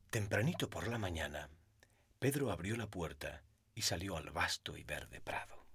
Tempranito por la mañana, Pedro abrió la puerta y salió al vasto y verde prado.